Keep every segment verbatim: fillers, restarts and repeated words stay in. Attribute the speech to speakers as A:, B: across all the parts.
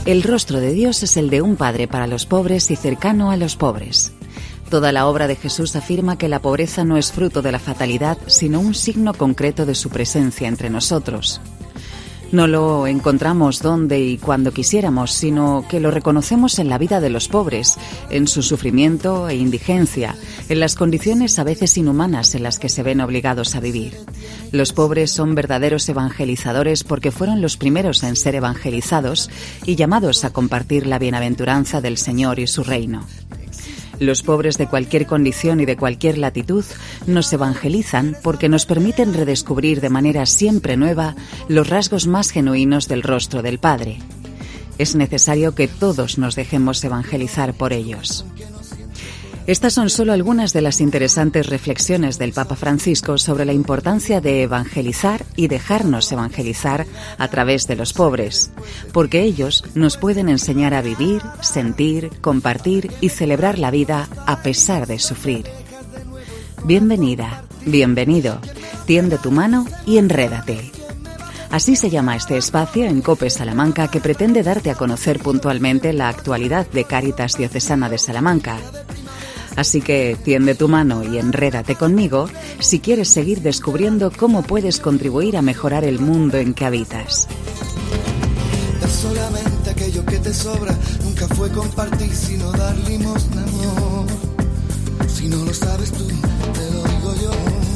A: El rostro de Dios es el de un padre para los pobres y cercano a los pobres. Toda la obra de Jesús afirma que la pobreza no es fruto de la fatalidad, sino un signo concreto de su presencia entre nosotros. No lo encontramos donde y cuando quisiéramos, sino que lo reconocemos en la vida de los pobres, en su sufrimiento e indigencia, en las condiciones a veces inhumanas en las que se ven obligados a vivir. Los pobres son verdaderos evangelizadores porque fueron los primeros en ser evangelizados y llamados a compartir la bienaventuranza del Señor y su reino. Los pobres de cualquier condición y de cualquier latitud nos evangelizan porque nos permiten redescubrir de manera siempre nueva los rasgos más genuinos del rostro del Padre. Es necesario que todos nos dejemos evangelizar por ellos. Estas son solo algunas de las interesantes reflexiones del Papa Francisco sobre la importancia de evangelizar y dejarnos evangelizar a través de los pobres, porque ellos nos pueden enseñar a vivir, sentir, compartir y celebrar la vida a pesar de sufrir. Bienvenida, bienvenido, tiende tu mano y enrédate. Así se llama este espacio en COPE Salamanca que pretende darte a conocer puntualmente la actualidad de Cáritas Diocesana de Salamanca. Así que tiende tu mano y enrédate conmigo si quieres seguir descubriendo cómo puedes contribuir a mejorar el mundo en que habitas.
B: Da solamente aquello que te sobra, nunca fue compartir sino dar limosna, amor. Si no lo sabes tú, te lo digo yo.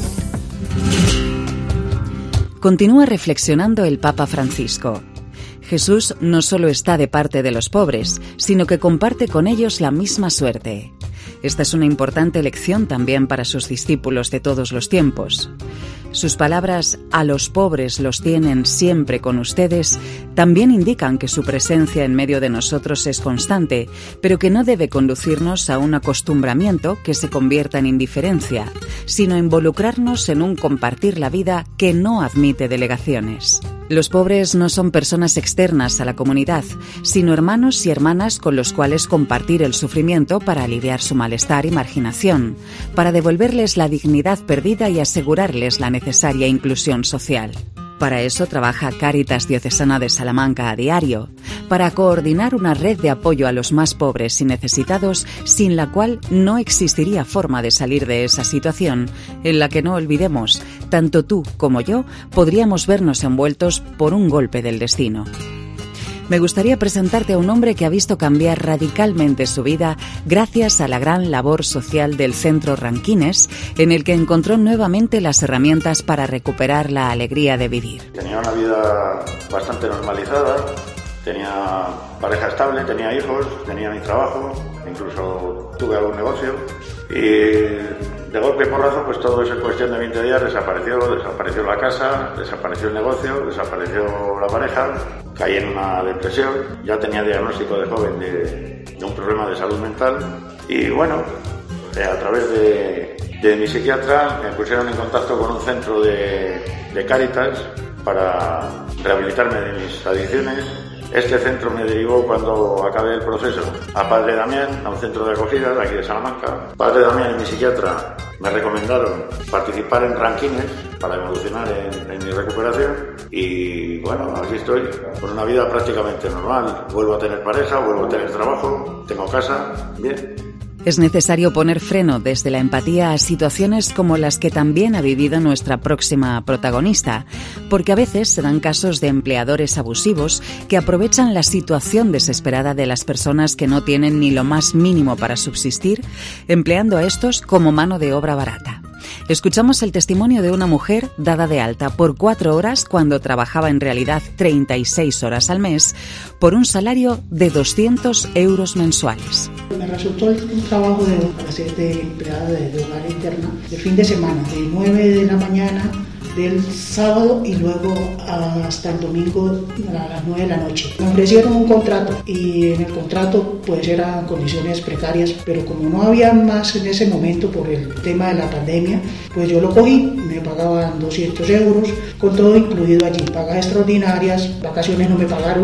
A: Continúa reflexionando el Papa Francisco. Jesús no solo está de parte de los pobres, sino que comparte con ellos la misma suerte. Esta es una importante lección también para sus discípulos de todos los tiempos. Sus palabras «a los pobres los tienen siempre con ustedes» también indican que su presencia en medio de nosotros es constante, pero que no debe conducirnos a un acostumbramiento que se convierta en indiferencia, sino involucrarnos en un compartir la vida que no admite delegaciones. Los pobres no son personas externas a la comunidad, sino hermanos y hermanas con los cuales compartir el sufrimiento para aliviar su malestar y marginación, para devolverles la dignidad perdida y asegurarles la necesaria inclusión social. Para eso trabaja Cáritas Diocesana de Salamanca a diario, para coordinar una red de apoyo a los más pobres y necesitados, sin la cual no existiría forma de salir de esa situación, en la que no olvidemos, tanto tú como yo podríamos vernos envueltos por un golpe del destino. Me gustaría presentarte a un hombre que ha visto cambiar radicalmente su vida gracias a la gran labor social del Centro Ranquines, en el que encontró nuevamente las herramientas para recuperar la alegría de vivir.
C: Tenía una vida bastante normalizada, tenía pareja estable, tenía hijos, tenía mi trabajo, incluso tuve algún negocio y de golpe y porrazo pues todo eso en cuestión de veinte días desapareció, desapareció la casa, desapareció el negocio, desapareció la pareja, caí en una depresión, ya tenía diagnóstico de joven de, de un problema de salud mental y bueno, eh, a través de, de mi psiquiatra me pusieron en contacto con un centro de, de Cáritas para rehabilitarme de mis adicciones. Este centro me derivó cuando acabé el proceso a Padre Damián, a un centro de acogida de aquí de Salamanca. Padre Damián y mi psiquiatra me recomendaron participar en Ranquines para evolucionar en, en mi recuperación y bueno, aquí estoy, con una vida prácticamente normal. Vuelvo a tener pareja, vuelvo a tener trabajo, tengo casa, bien.
A: Es necesario poner freno desde la empatía a situaciones como las que también ha vivido nuestra próxima protagonista, porque a veces se dan casos de empleadores abusivos que aprovechan la situación desesperada de las personas que no tienen ni lo más mínimo para subsistir, empleando a estos como mano de obra barata. Escuchamos el testimonio de una mujer dada de alta por cuatro horas cuando trabajaba en realidad treinta y seis horas al mes por un salario de doscientos euros mensuales.
D: Me resultó un trabajo de, para ser de empleada de, de hogar interna de fin de semana, de nueve de la mañana del sábado y luego hasta el domingo a las nueve de la noche. Me ofrecieron un contrato y en el contrato pues eran condiciones precarias, pero como no había más en ese momento por el tema de la pandemia, pues yo lo cogí, me pagaban doscientos euros con todo incluido allí, pagas extraordinarias, vacaciones no me pagaron,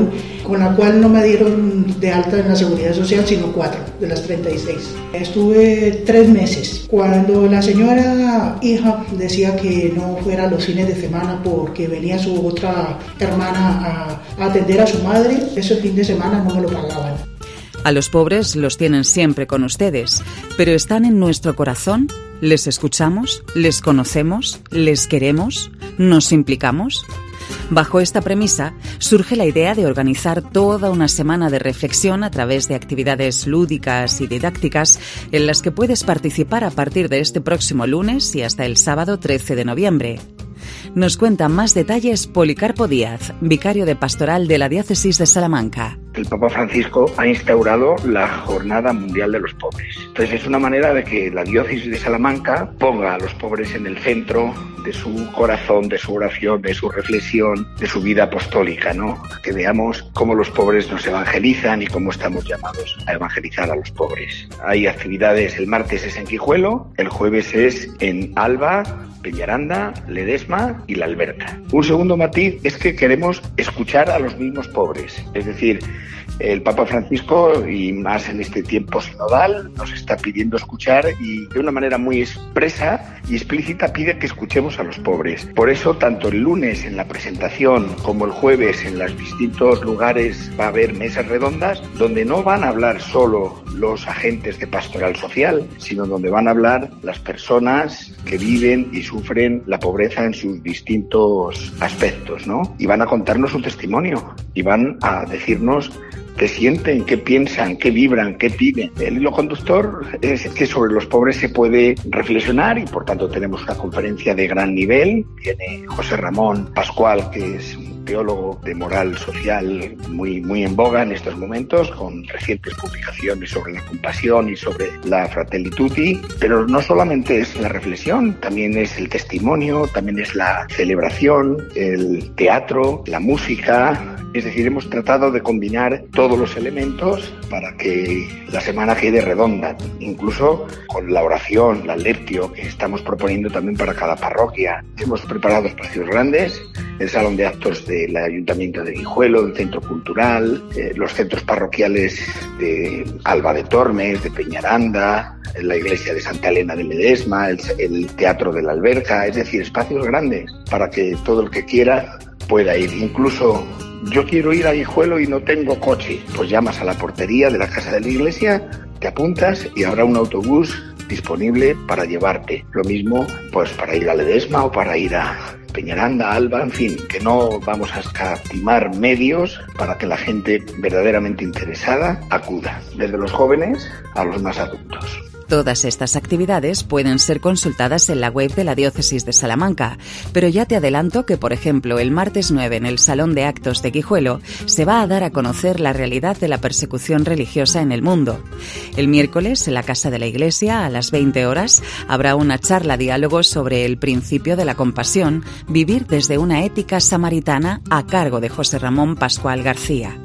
D: con la cual no me dieron de alta en la Seguridad Social, sino cuatro de las treinta y seis. Estuve tres meses. Cuando la señora hija decía que no fuera los fines de semana porque venía su otra hermana a atender a su madre, ese fin de semana no me lo pagaban.
A: A los pobres los tienen siempre con ustedes, pero ¿están en nuestro corazón? ¿Les escuchamos? ¿Les conocemos? ¿Les queremos? ¿Nos implicamos? Bajo esta premisa, surge la idea de organizar toda una semana de reflexión a través de actividades lúdicas y didácticas en las que puedes participar a partir de este próximo lunes y hasta el sábado trece de noviembre. Nos cuenta más detalles Policarpo Díaz, vicario de Pastoral de la Diócesis de Salamanca.
E: El Papa Francisco ha instaurado la Jornada Mundial de los Pobres. Entonces es una manera de que la Diócesis de Salamanca ponga a los pobres en el centro de su corazón, de su oración, de su reflexión, de su vida apostólica, ¿no? Que veamos cómo los pobres nos evangelizan y cómo estamos llamados a evangelizar a los pobres. Hay actividades, el martes es en Guijuelo, el jueves es en Alba, Peñaranda, Ledesma y La Alberca. Un segundo matiz es que queremos escuchar a los mismos pobres, es decir, el Papa Francisco, y más en este tiempo sinodal, nos está pidiendo escuchar y de una manera muy expresa y explícita pide que escuchemos a los pobres. Por eso, tanto el lunes en la presentación como el jueves en los distintos lugares va a haber mesas redondas donde no van a hablar solo los agentes de pastoral social, sino donde van a hablar las personas que viven y sufren la pobreza en sus distintos aspectos, ¿no? Y van a contarnos su testimonio y van a decirnos qué sienten, qué piensan, qué vibran, qué piden. El hilo conductor es que sobre los pobres se puede reflexionar y por tanto tenemos una conferencia de gran nivel. Viene José Ramón Pascual, que es un teólogo de moral social muy, muy en boga en estos momentos, con recientes publicaciones sobre la compasión y sobre la Fratelli Tutti. Pero no solamente es la reflexión, también es el testimonio, también es la celebración, el teatro, la música. Es decir, hemos tratado de combinar todos los elementos para que la semana quede redonda, incluso con la oración, la lectio, que estamos proponiendo también para cada parroquia. Hemos preparado espacios grandes, el salón de actos del Ayuntamiento de Guijuelo, el Centro Cultural, eh, los centros parroquiales de Alba de Tormes, de Peñaranda, la iglesia de Santa Elena de Ledesma, el, el Teatro de la Alberca, es decir, espacios grandes para que todo el que quiera pueda ir. Incluso yo quiero ir a Guijuelo y no tengo coche, pues llamas a la portería de la casa de la iglesia, te apuntas y habrá un autobús disponible para llevarte. Lo mismo pues para ir a Ledesma o para ir a Peñaranda, Alba, en fin, que no vamos a escatimar medios para que la gente verdaderamente interesada acuda, desde los jóvenes a los más adultos.
A: Todas estas actividades pueden ser consultadas en la web de la Diócesis de Salamanca, pero ya te adelanto que, por ejemplo, el martes nueve en el Salón de Actos de Guijuelo se va a dar a conocer la realidad de la persecución religiosa en el mundo. El miércoles, en la Casa de la Iglesia, a las veinte horas, habrá una charla-diálogo sobre el principio de la compasión, vivir desde una ética samaritana, a cargo de José Ramón Pascual García.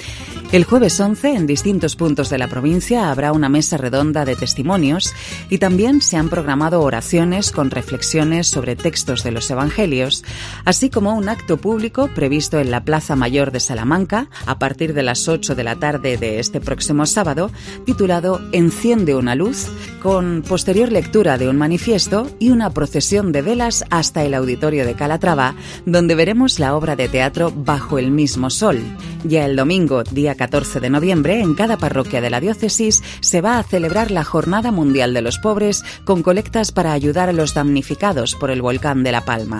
A: El jueves once, en distintos puntos de la provincia, habrá una mesa redonda de testimonios y también se han programado oraciones con reflexiones sobre textos de los evangelios, así como un acto público previsto en la Plaza Mayor de Salamanca a partir de las ocho de la tarde de este próximo sábado, titulado Enciende una luz, con posterior lectura de un manifiesto y una procesión de velas hasta el auditorio de Calatrava, donde veremos la obra de teatro Bajo el mismo sol. Ya el domingo, día catorce de noviembre, en cada parroquia de la diócesis se va a celebrar la Jornada Mundial de los Pobres con colectas para ayudar a los damnificados por el volcán de La Palma.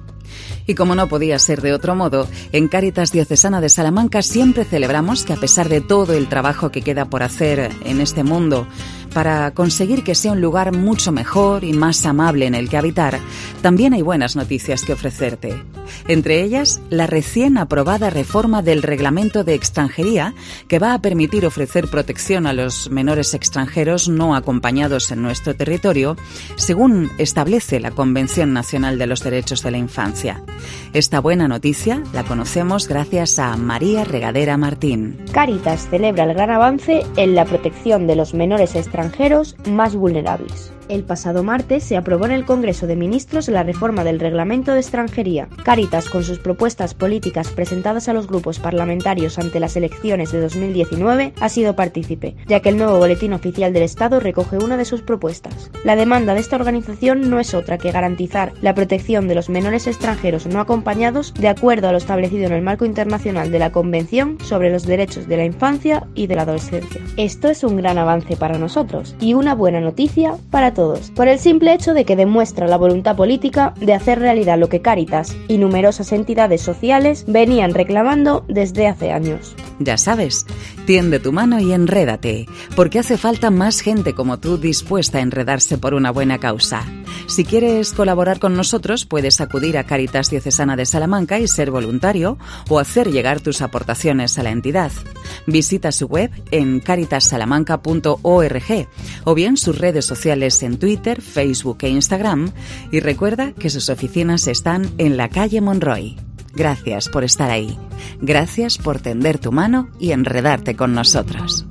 A: Y como no podía ser de otro modo, en Cáritas Diocesana de Salamanca siempre celebramos que a pesar de todo el trabajo que queda por hacer en este mundo para conseguir que sea un lugar mucho mejor y más amable en el que habitar, también hay buenas noticias que ofrecerte. Entre ellas, la recién aprobada reforma del Reglamento de Extranjería, que va a permitir ofrecer protección a los menores extranjeros no acompañados en nuestro territorio, según establece la Convención Nacional de los Derechos de la Infancia. Esta buena noticia la conocemos gracias a María Regadera Martín.
F: Cáritas celebra el gran avance en la protección de los menores extranjeros más vulnerables. El pasado martes se aprobó en el Congreso de Ministros la reforma del Reglamento de Extranjería. Cáritas, con sus propuestas políticas presentadas a los grupos parlamentarios ante las elecciones de dos mil diecinueve, ha sido partícipe, ya que el nuevo Boletín Oficial del Estado recoge una de sus propuestas. La demanda de esta organización no es otra que garantizar la protección de los menores extranjeros no acompañados de acuerdo a lo establecido en el marco internacional de la Convención sobre los Derechos de la Infancia y de la Adolescencia. Esto es un gran avance para nosotros y una buena noticia para todos, por el simple hecho de que demuestra la voluntad política de hacer realidad lo que Cáritas y numerosas entidades sociales venían reclamando desde hace años.
A: Ya sabes, tiende tu mano y enrédate, porque hace falta más gente como tú dispuesta a enredarse por una buena causa. Si quieres colaborar con nosotros, puedes acudir a Cáritas Diocesana de Salamanca y ser voluntario o hacer llegar tus aportaciones a la entidad. Visita su web en caritas salamanca punto org o bien sus redes sociales en Twitter, Facebook e Instagram, y recuerda que sus oficinas están en la calle Monroy. Gracias por estar ahí. Gracias por tender tu mano y enredarte con nosotros.